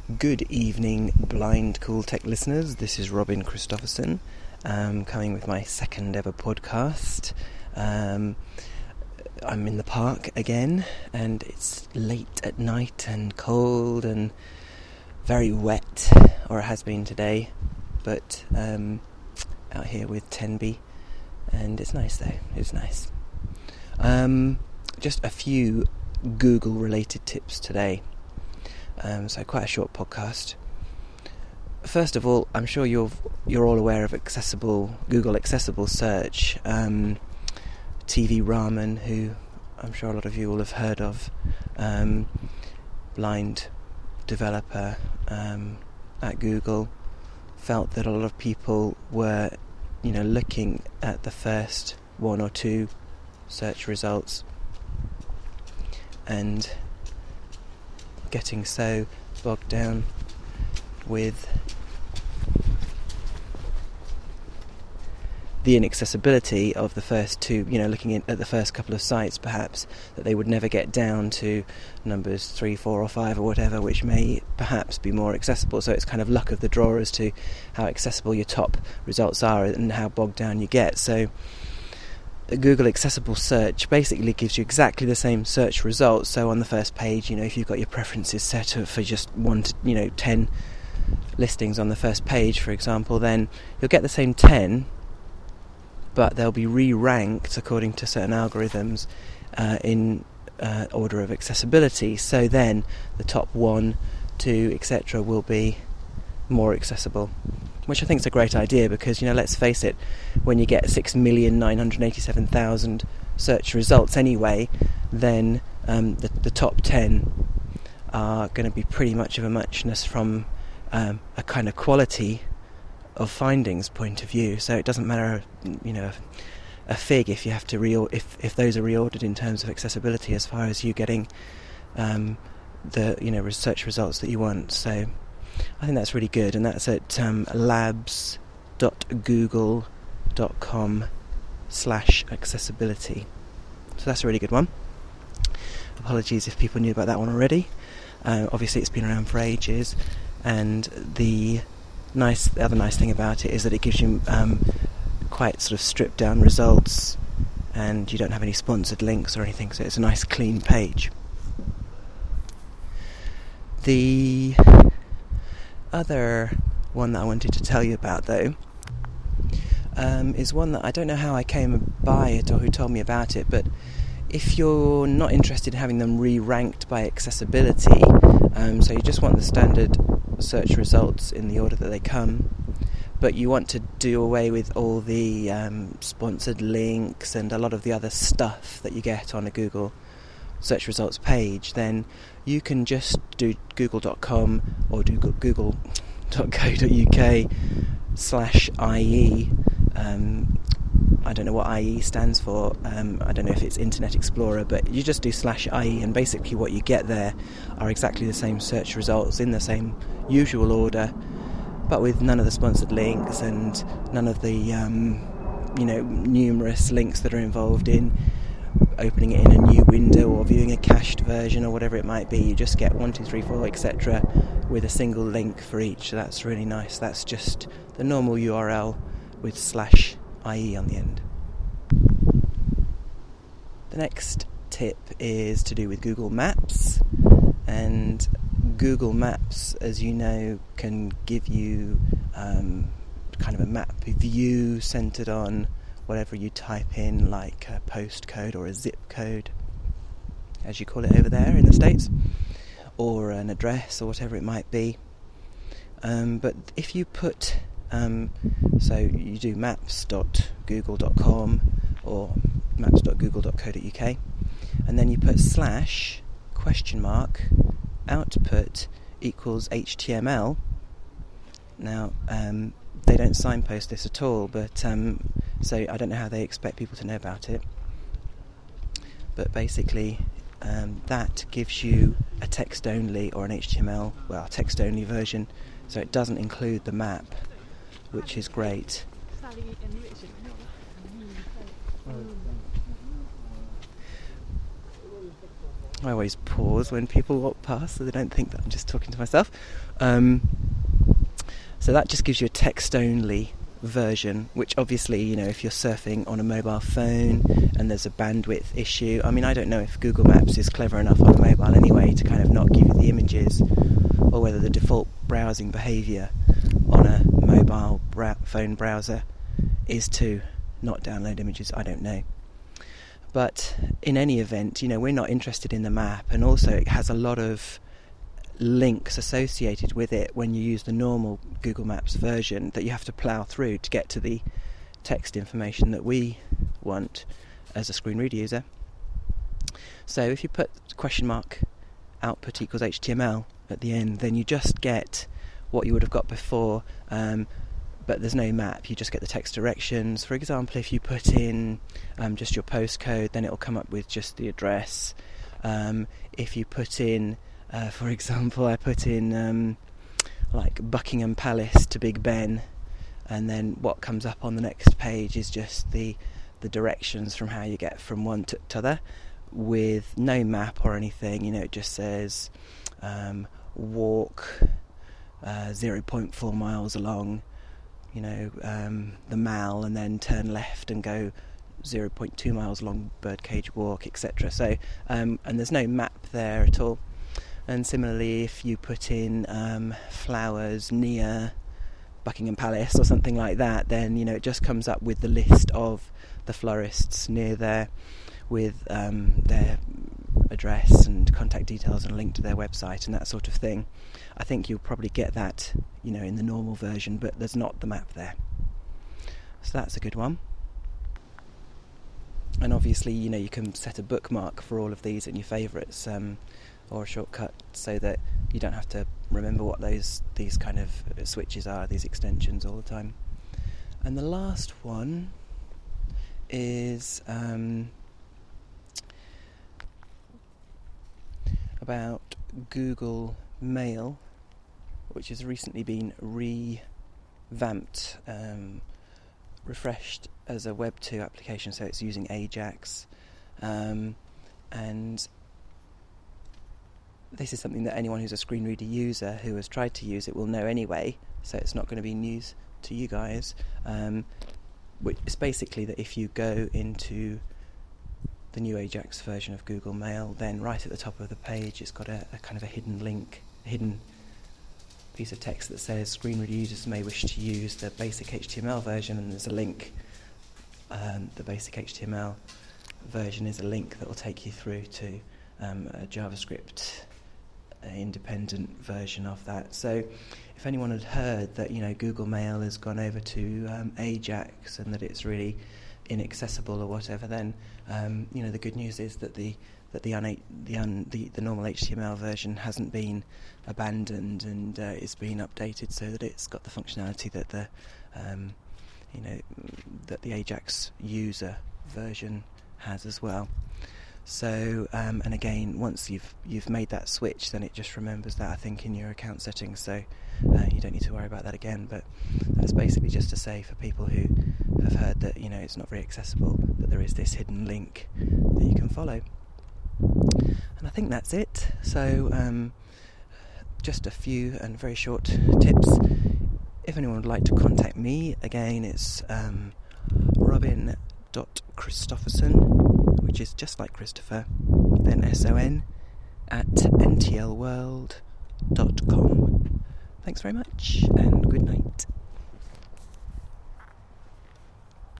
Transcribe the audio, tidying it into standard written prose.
Good evening, Blind Cool Tech listeners. This is Robin Christopherson, coming with my second ever podcast. I'm in the park again, and it's late at night and cold and very wet, or it has been today, but out here with Tenby, and it's nice though, it's nice. Just a few Google related tips today. So quite a short podcast. First of all, I'm sure you're all aware of Google Accessible Search. TV Raman, who I'm sure a lot of you will have heard of, blind developer at Google, felt that a lot of people were, looking at the first one or two search results and getting so bogged down with the inaccessibility of the first two, looking at the first couple of sites perhaps, that they would never get down to numbers 3, 4 or 5 or whatever, which may perhaps be more accessible. So it's kind of luck of the draw as to how accessible your top results are and how bogged down you get. So Google Accessible Search basically gives you exactly the same search results. So on the first page, if you've got your preferences set for just 1 to 10 listings on the first page, for example, then you'll get the same 10, but they'll be re-ranked according to certain algorithms in order of accessibility. So then the top 1, 2, etc. will be more accessible, which I think is a great idea because, let's face it, when you get 6,987,000 search results anyway, then the top 10 are going to be pretty much of a muchness from a kind of quality of findings point of view. So it doesn't matter, a fig if you have to if those are reordered in terms of accessibility as far as you getting the research results that you want. So I think that's really good, and that's at labs.google.com/accessibility. So that's a really good one. Apologies if people knew about that one already. Obviously it's been around for ages, and the other nice thing about it is that it gives you quite sort of stripped down results, and you don't have any sponsored links or anything, so it's a nice clean page. The other one that I wanted to tell you about, though, is one that I don't know how I came by it or who told me about it, but if you're not interested in having them re-ranked by accessibility, so you just want the standard search results in the order that they come, but you want to do away with all the sponsored links and a lot of the other stuff that you get on a Google search results page, then you can just do google.com or do google.co.uk/IE. I don't know what IE stands for. I don't know if it's Internet Explorer, but you just do /IE, and basically what you get there are exactly the same search results in the same usual order, but with none of the sponsored links and none of the numerous links that are involved in opening it in a new window or viewing a cached version or whatever it might be. You just get 1, 2, 3, 4, etc. with a single link for each. So that's really nice. That's just the normal URL with /IE on the end. The next tip is to do with Google Maps, and Google Maps, as you know, can give you kind of a map view centered on whatever you type in, like a postcode or a zip code, as you call it over there in the States, or an address or whatever it might be. But if you put, so you do maps.google.com or maps.google.co.uk, and then you put /output equals HTML. Now, they don't signpost this at all, but so I don't know how they expect people to know about it. But basically, that gives you a text-only or an HTML, text-only version, so it doesn't include the map, which is great. I always pause when people walk past so they don't think that I'm just talking to myself. So that just gives you a text-only version, which obviously, if you're surfing on a mobile phone and there's a bandwidth issue, I mean, I don't know if Google Maps is clever enough on a mobile anyway to kind of not give you the images, or whether the default browsing behaviour on a mobile phone browser is to not download images. I don't know. But in any event, we're not interested in the map, and also it has a lot of links associated with it when you use the normal Google Maps version that you have to plough through to get to the text information that we want as a screen reader user. So if you put $output equals HTML at the end, then you just get what you would have got before, but there's no map. You just get the text directions. For example, if you put in just your postcode, then it'll come up with just the address. If you put in for example, I put in like Buckingham Palace to Big Ben, and then what comes up on the next page is just the directions from how you get from one to other, with no map or anything. It just says walk 0.4 miles along, the Mall, and then turn left and go 0.2 miles along Birdcage Walk, etc. So, and there's no map there at all. And similarly, if you put in flowers near Buckingham Palace or something like that, then it just comes up with the list of the florists near there, with their address and contact details and a link to their website and that sort of thing. I think you'll probably get that, in the normal version, but there's not the map there. So that's a good one. And obviously, you can set a bookmark for all of these and your favourites, or a shortcut, so that you don't have to remember what these kind of switches are, these extensions, all the time. And the last one is about Google Mail, which has recently been revamped, refreshed as a Web 2 application, so it's using Ajax, and this is something that anyone who's a screen reader user who has tried to use it will know anyway, so it's not going to be news to you guys. Which is basically that if you go into the new Ajax version of Google Mail, then right at the top of the page it's got a kind of a hidden link, a hidden piece of text that says screen reader users may wish to use the basic HTML version, and there's a link. The basic HTML version is a link that will take you through to a JavaScript independent version of that. So if anyone had heard that Google Mail has gone over to Ajax and that it's really inaccessible or whatever, then the good news is that the normal HTML version hasn't been abandoned, and it's been updated so that it's got the functionality that that the Ajax user version has as well. So, and again, once you've made that switch, then it just remembers that, I think, in your account settings, so you don't need to worry about that again. But that's basically just to say, for people who have heard that it's not very accessible, that there is this hidden link that you can follow. And I think that's it. So just a few and very short tips. If anyone would like to contact me, again, it's robin.christopherson, which is just like Christopher, then SON, @ntlworld.com. Thanks very much, and good night.